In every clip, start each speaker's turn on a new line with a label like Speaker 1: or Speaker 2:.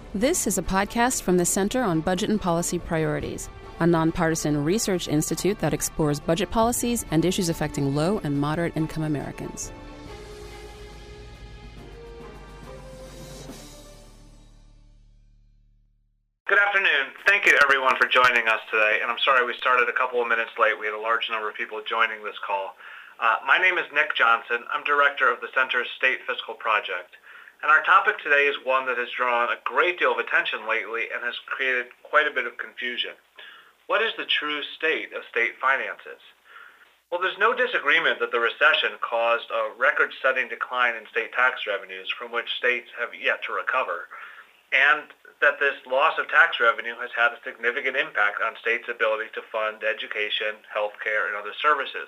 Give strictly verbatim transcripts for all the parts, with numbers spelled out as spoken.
Speaker 1: This is a podcast from the Center on Budget and Policy Priorities, a nonpartisan research institute that explores budget policies and issues affecting low and moderate income Americans.
Speaker 2: Good afternoon. Thank you everyone for joining us today, and I'm sorry we started a couple of minutes late. We had a large number of people joining this call. Uh, my name is Nick Johnson. I'm director of the Center's State Fiscal Project. And our topic today is one that has drawn a great deal of attention lately and has created quite a bit of confusion. What is the true state of state finances? Well, there's no disagreement that the recession caused a record-setting decline in state tax revenues from which states have yet to recover, and that this loss of tax revenue has had a significant impact on states' ability to fund education, healthcare, and other services.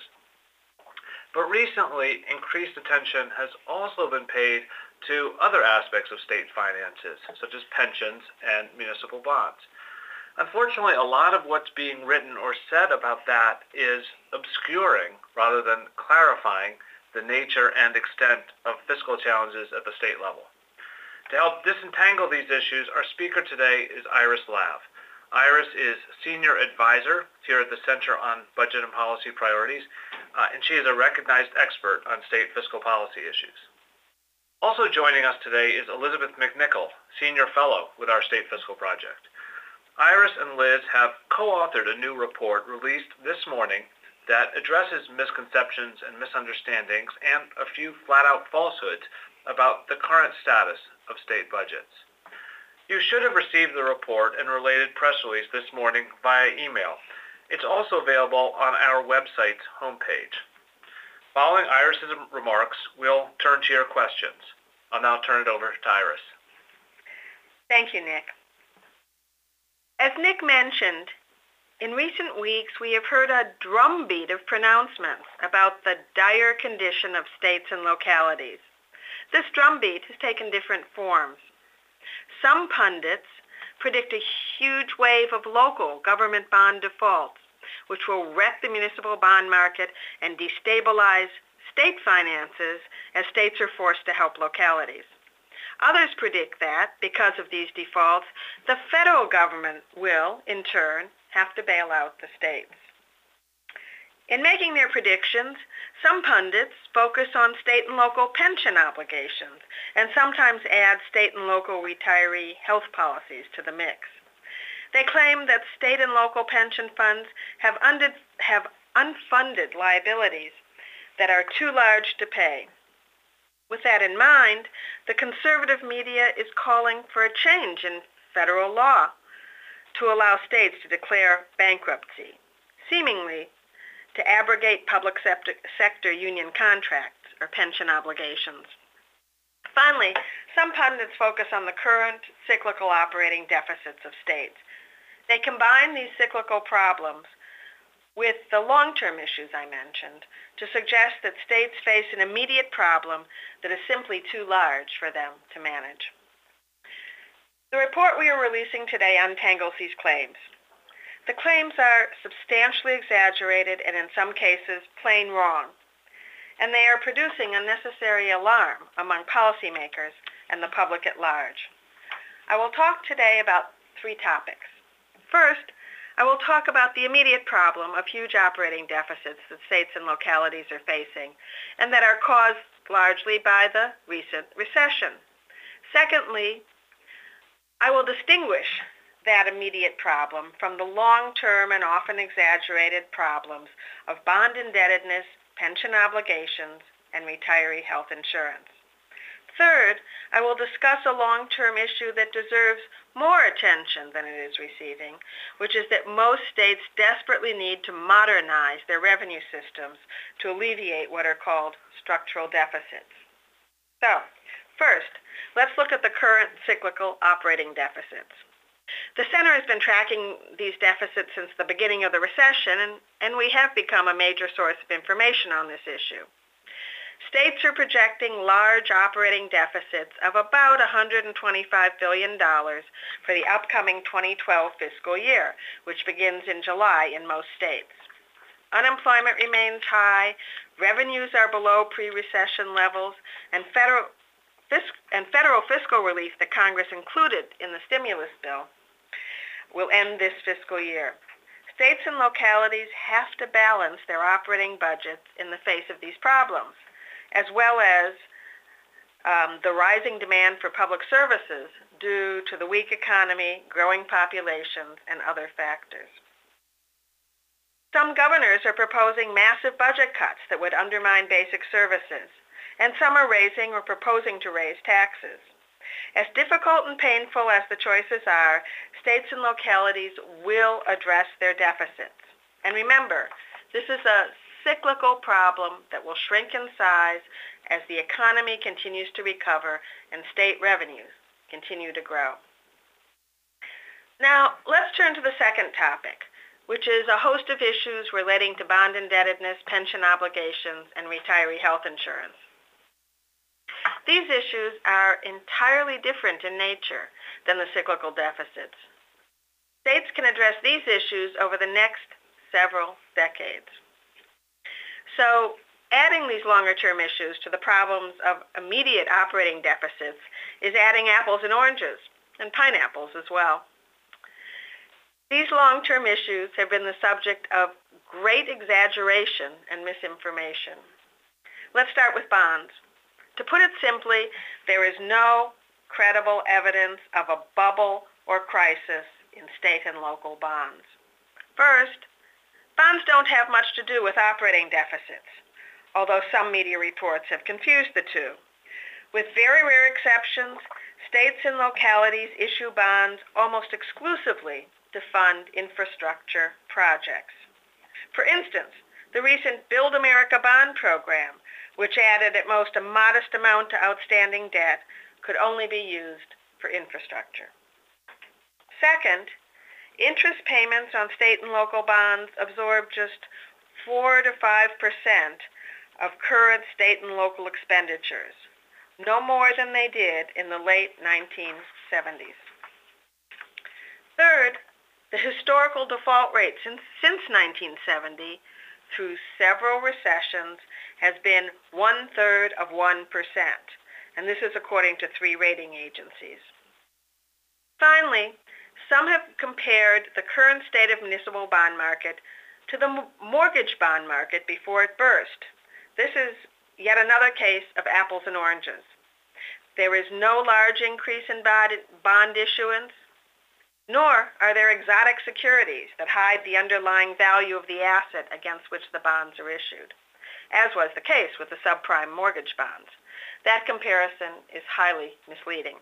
Speaker 2: But recently, increased attention has also been paid to other aspects of state finances, such as pensions and municipal bonds. Unfortunately, a lot of what's being written or said about that is obscuring rather than clarifying the nature and extent of fiscal challenges at the state level. To help disentangle these issues, our speaker today is Iris Lav. Iris is Senior Advisor here at the Center on Budget and Policy Priorities, uh, and she is a recognized expert on state fiscal policy issues. Also joining us today is Elizabeth McNichol, Senior Fellow with our State Fiscal Project. Iris and Liz have co-authored a new report released this morning that addresses misconceptions and misunderstandings and a few flat-out falsehoods about the current status of state budgets. You should have received the report and related press release this morning via email. It's also available on our website's homepage. Following Iris's remarks, we'll turn to your questions. I'll now turn it over to Iris.
Speaker 3: Thank you, Nick. As Nick mentioned, in recent weeks we have heard a drumbeat of pronouncements about the dire condition of states and localities. This drumbeat has taken different forms. Some pundits predict a huge wave of local government bond defaults, which will wreck the municipal bond market and destabilize state finances as states are forced to help localities. Others predict that, because of these defaults, the federal government will, in turn, have to bail out the states. In making their predictions, some pundits focus on state and local pension obligations and sometimes add state and local retiree health policies to the mix. They claim that state and local pension funds have, unded, have unfunded liabilities that are too large to pay. With that in mind, the conservative media is calling for a change in federal law to allow states to declare bankruptcy, seemingly to abrogate public sector union contracts or pension obligations. Finally, some pundits focus on the current cyclical operating deficits of states. They combine these cyclical problems with the long-term issues I mentioned to suggest that states face an immediate problem that is simply too large for them to manage. The report we are releasing today untangles these claims. The claims are substantially exaggerated and in some cases plain wrong, and they are producing unnecessary alarm among policymakers and the public at large. I will talk today about three topics. First, I will talk about the immediate problem of huge operating deficits that states and localities are facing and that are caused largely by the recent recession. Secondly, I will distinguish that immediate problem from the long-term and often exaggerated problems of bond indebtedness, pension obligations, and retiree health insurance. Third, I will discuss a long-term issue that deserves more attention than it is receiving, which is that most states desperately need to modernize their revenue systems to alleviate what are called structural deficits. So, first, let's look at the current cyclical operating deficits. The Center has been tracking these deficits since the beginning of the recession, and, and we have become a major source of information on this issue. States are projecting large operating deficits of about one hundred twenty-five billion dollars for the upcoming twenty twelve fiscal year, which begins in July in most states. Unemployment remains high, revenues are below pre-recession levels, and federal fisc- and federal fiscal relief that Congress included in the stimulus bill will end this fiscal year. States and localities have to balance their operating budgets in the face of these problems, as well as um, the rising demand for public services due to the weak economy, growing populations, and other factors. Some governors are proposing massive budget cuts that would undermine basic services, and some are raising or proposing to raise taxes. As difficult and painful as the choices are, states and localities will address their deficits. And remember, this is a cyclical problem that will shrink in size as the economy continues to recover and state revenues continue to grow. Now, let's turn to the second topic, which is a host of issues relating to bond indebtedness, pension obligations, and retiree health insurance. These issues are entirely different in nature than the cyclical deficits. States can address these issues over the next several decades. So, adding these longer-term issues to the problems of immediate operating deficits is adding apples and oranges, and pineapples as well. These long-term issues have been the subject of great exaggeration and misinformation. Let's start with bonds. To put it simply, there is no credible evidence of a bubble or crisis in state and local bonds. First, bonds don't have much to do with operating deficits, although some media reports have confused the two. With very rare exceptions, states and localities issue bonds almost exclusively to fund infrastructure projects. For instance, the recent Build America Bond program, which added at most a modest amount to outstanding debt, could only be used for infrastructure. Second, interest payments on state and local bonds absorb just four to five percent of current state and local expenditures, no more than they did in the late nineteen seventies. Third, the historical default rate since, since nineteen seventy through several recessions has been one-third of one percent, and this is according to three rating agencies. Finally, some have compared the current state of municipal bond market to the mortgage bond market before it burst. This is yet another case of apples and oranges. There is no large increase in bond issuance, nor are there exotic securities that hide the underlying value of the asset against which the bonds are issued, as was the case with the subprime mortgage bonds. That comparison is highly misleading.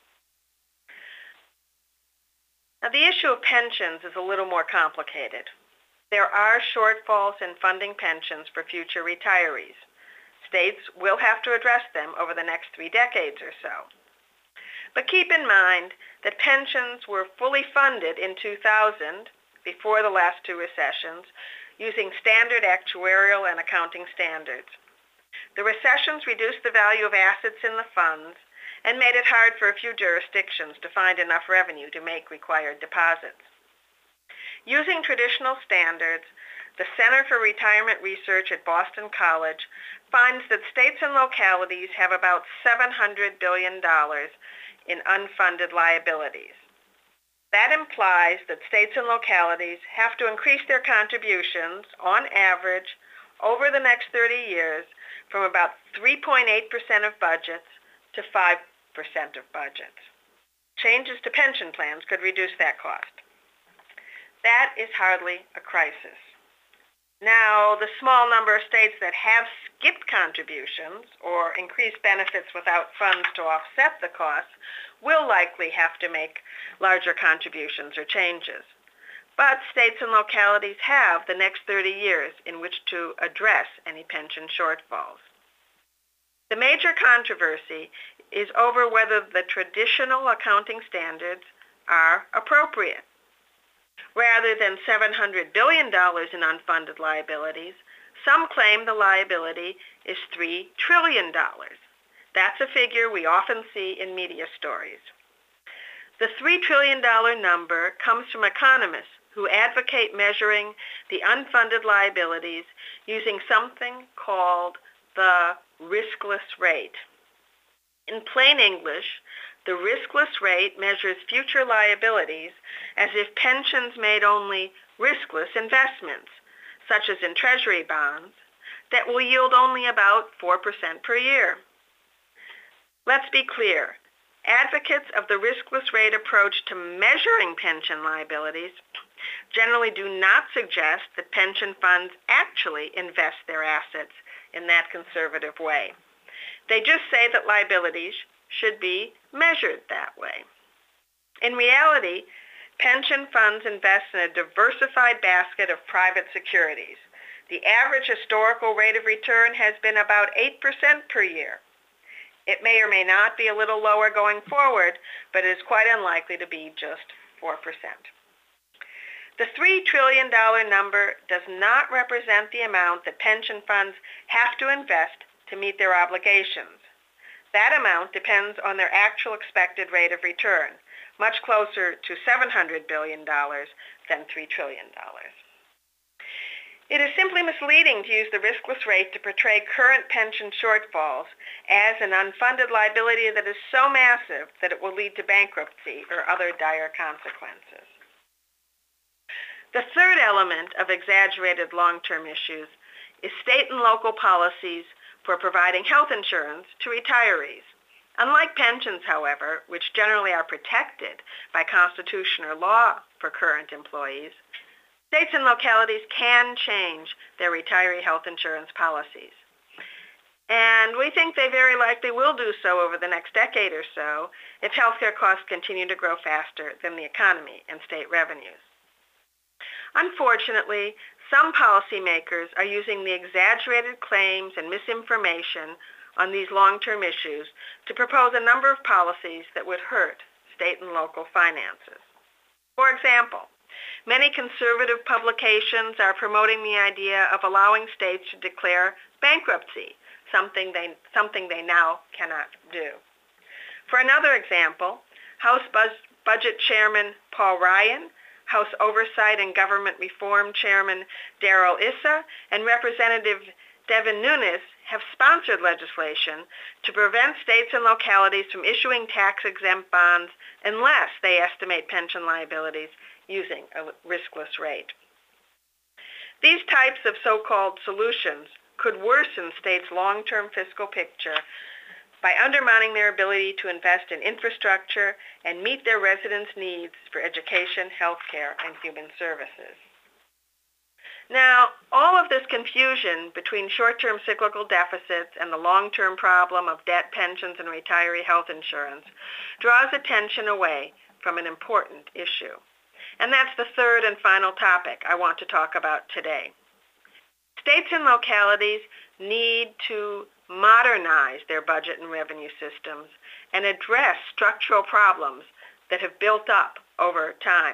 Speaker 3: Now, the issue of pensions is a little more complicated. There are shortfalls in funding pensions for future retirees. States will have to address them over the next three decades or so. But keep in mind that pensions were fully funded in two thousand, before the last two recessions, using standard actuarial and accounting standards. The recessions reduced the value of assets in the funds and made it hard for a few jurisdictions to find enough revenue to make required deposits. Using traditional standards, the Center for Retirement Research at Boston College finds that states and localities have about seven hundred billion dollars in unfunded liabilities. That implies that states and localities have to increase their contributions, on average, over the next thirty years from about three point eight percent of budgets to five percent of budgets. Changes to pension plans could reduce that cost. That is hardly a crisis. Now, the small number of states that have skipped contributions or increased benefits without funds to offset the costs will likely have to make larger contributions or changes. But states and localities have the next thirty years in which to address any pension shortfalls. The major controversy is over whether the traditional accounting standards are appropriate. Rather than seven hundred billion dollars in unfunded liabilities, some claim the liability is three trillion dollars. That's a figure we often see in media stories. The three trillion dollars number comes from economists who advocate measuring the unfunded liabilities using something called the riskless rate. In plain English, the riskless rate measures future liabilities as if pensions made only riskless investments, such as in treasury bonds, that will yield only about four percent per year. Let's be clear. Advocates of the riskless rate approach to measuring pension liabilities generally do not suggest that pension funds actually invest their assets in that conservative way. They just say that liabilities should be measured that way. In reality, pension funds invest in a diversified basket of private securities. The average historical rate of return has been about eight percent per year. It may or may not be a little lower going forward, but it is quite unlikely to be just four percent. The three trillion dollars number does not represent the amount that pension funds have to invest to meet their obligations. That amount depends on their actual expected rate of return, much closer to seven hundred billion dollars than three trillion dollars. It is simply misleading to use the riskless rate to portray current pension shortfalls as an unfunded liability that is so massive that it will lead to bankruptcy or other dire consequences. The third element of exaggerated long-term issues is state and local policies for providing health insurance to retirees. Unlike pensions, however, which generally are protected by Constitution or law for current employees, states and localities can change their retiree health insurance policies. And we think they very likely will do so over the next decade or so if healthcare costs continue to grow faster than the economy and state revenues. Unfortunately, some policymakers are using the exaggerated claims and misinformation on these long-term issues to propose a number of policies that would hurt state and local finances. For example, many conservative publications are promoting the idea of allowing states to declare bankruptcy, something they, something they now cannot do. For another example, House Bud- Budget Chairman Paul Ryan, House Oversight and Government Reform Chairman Darrell Issa, and Representative Devin Nunes have sponsored legislation to prevent states and localities from issuing tax-exempt bonds unless they estimate pension liabilities using a riskless rate. These types of so-called solutions could worsen states' long-term fiscal picture by undermining their ability to invest in infrastructure and meet their residents' needs for education, healthcare, and human services. Now, all of this confusion between short-term cyclical deficits and the long-term problem of debt, pensions, and retiree health insurance draws attention away from an important issue. And that's the third and final topic I want to talk about today. States and localities need to modernize their budget and revenue systems and address structural problems that have built up over time.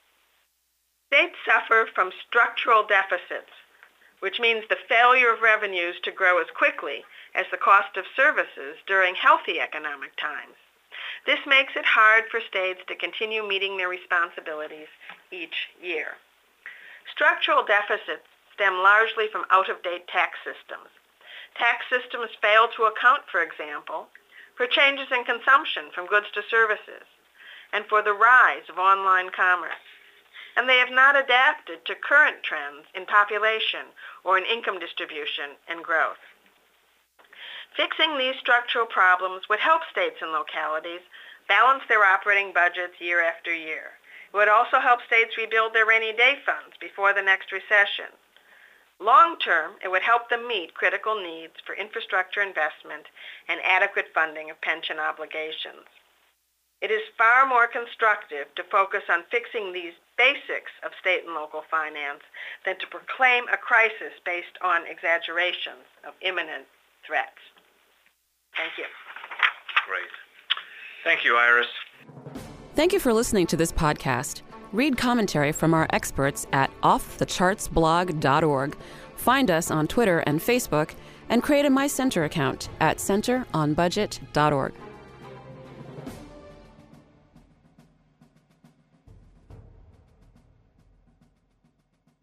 Speaker 3: States suffer from structural deficits, which means the failure of revenues to grow as quickly as the cost of services during healthy economic times. This makes it hard for states to continue meeting their responsibilities each year. Structural deficits stem largely from out-of-date tax systems. Tax systems fail to account, for example, for changes in consumption from goods to services and for the rise of online commerce. And they have not adapted to current trends in population or in income distribution and growth. Fixing these structural problems would help states and localities balance their operating budgets year after year. It would also help states rebuild their rainy day funds before the next recession. Long term, it would help them meet critical needs for infrastructure investment and adequate funding of pension obligations. It is far more constructive to focus on fixing these basics of state and local finance than to proclaim a crisis based on exaggerations of imminent threats. Thank you.
Speaker 2: Great. Thank you, Iris.
Speaker 1: Thank you for listening to this podcast. Read commentary from our experts at off the charts blog dot org. Find us on Twitter and Facebook, and create a My Center account at center on budget dot org.